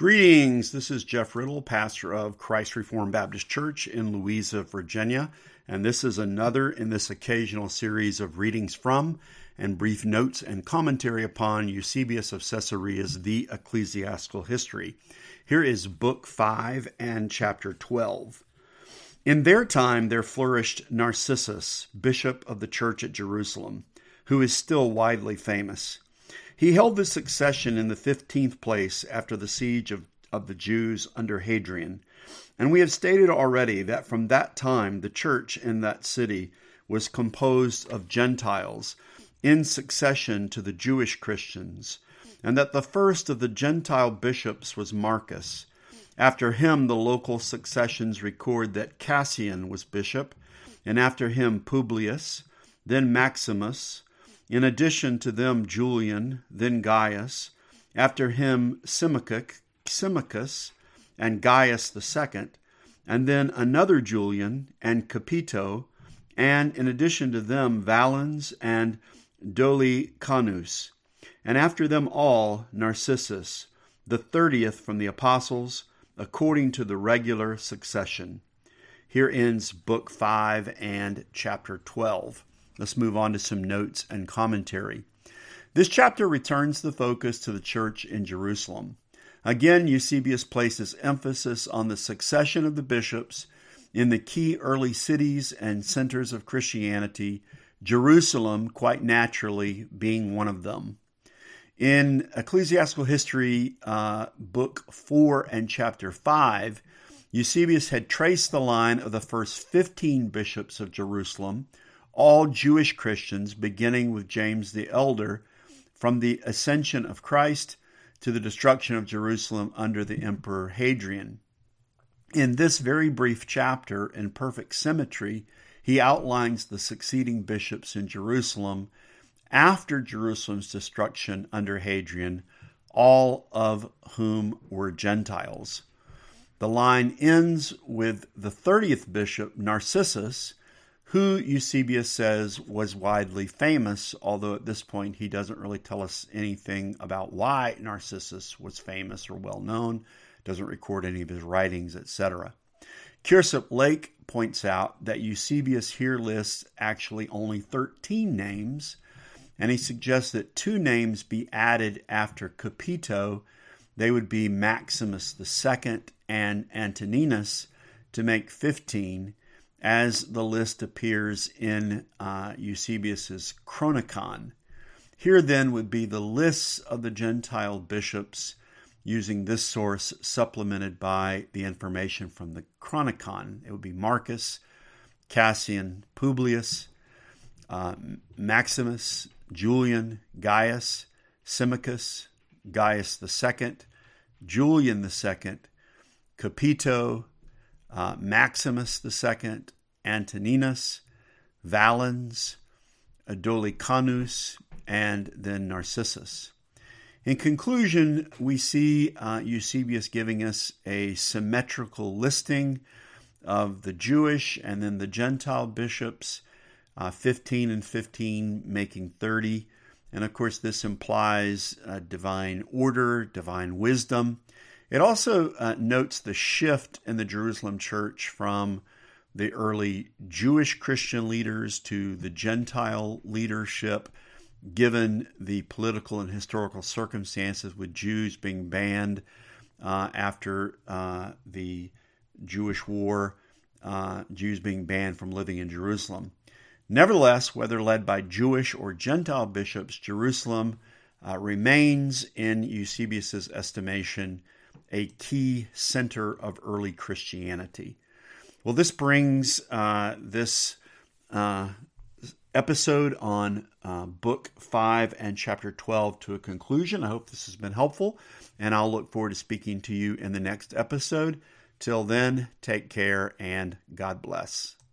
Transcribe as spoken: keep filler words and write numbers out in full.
Greetings. This is Jeff Riddle, pastor of Christ Reformed Baptist Church in Louisa, Virginia, and this is another in this occasional series of readings from and brief notes and commentary upon Eusebius of Caesarea's The Ecclesiastical History. Here is Book five and Chapter twelve. In their time there flourished Narcissus, bishop of the church at Jerusalem, who is still widely famous. He held the succession in the fifteenth place after the siege of, of the Jews under Hadrian. And we have stated already that from that time the church in that city was composed of Gentiles in succession to the Jewish Christians, and that the first of the Gentile bishops was Marcus. After him the local successions record that Cassian was bishop, and after him Publius, then Maximus, in addition to them Julian, then Gaius, after him Symmachus, and Gaius the second, and then another Julian, and Capito, and in addition to them Valens and Dolicanus, and after them all Narcissus, the thirtieth from the apostles, according to the regular succession. Here ends Book five and Chapter twelve. Let's move on to some notes and commentary. This chapter returns the focus to the church in Jerusalem. Again, Eusebius places emphasis on the succession of the bishops in the key early cities and centers of Christianity, Jerusalem quite naturally being one of them. In Ecclesiastical History, uh, Book four and Chapter five, Eusebius had traced the line of the first fifteen bishops of Jerusalem, all Jewish Christians, beginning with James the Elder, from the ascension of Christ to the destruction of Jerusalem under the Emperor Hadrian. In this very brief chapter, in perfect symmetry, he outlines the succeeding bishops in Jerusalem after Jerusalem's destruction under Hadrian, all of whom were Gentiles. The line ends with the thirtieth bishop, Narcissus, who Eusebius says was widely famous, although at this point he doesn't really tell us anything about why Narcissus was famous or well known, doesn't record any of his writings, et cetera. Kiersip Lake points out that Eusebius here lists actually only thirteen names, and he suggests that two names be added after Capito. They would be Maximus the second and Antoninus to make fifteen, as the list appears in uh, Eusebius's Chronicon. Here then would be the lists of the Gentile bishops using this source supplemented by the information from the Chronicon. It would be Marcus, Cassian, Publius, uh, Maximus, Julian, Gaius, Symmachus, Gaius the second, Julian the second, Capito, Uh, Maximus the second, Antoninus, Valens, Dolicanus, and then Narcissus. In conclusion, we see uh, Eusebius giving us a symmetrical listing of the Jewish and then the Gentile bishops, uh, fifteen and fifteen making thirty. And of course, this implies uh, divine order, divine wisdom. It also uh, notes the shift in the Jerusalem church from the early Jewish Christian leaders to the Gentile leadership, given the political and historical circumstances with Jews being banned uh, after uh, the Jewish War, uh, Jews being banned from living in Jerusalem. Nevertheless, whether led by Jewish or Gentile bishops, Jerusalem uh, remains, in Eusebius's estimation, a key center of early Christianity. Well, this brings uh, this uh, episode on uh, Book five and Chapter twelve to a conclusion. I hope this has been helpful, and I'll look forward to speaking to you in the next episode. Till then, take care and God bless.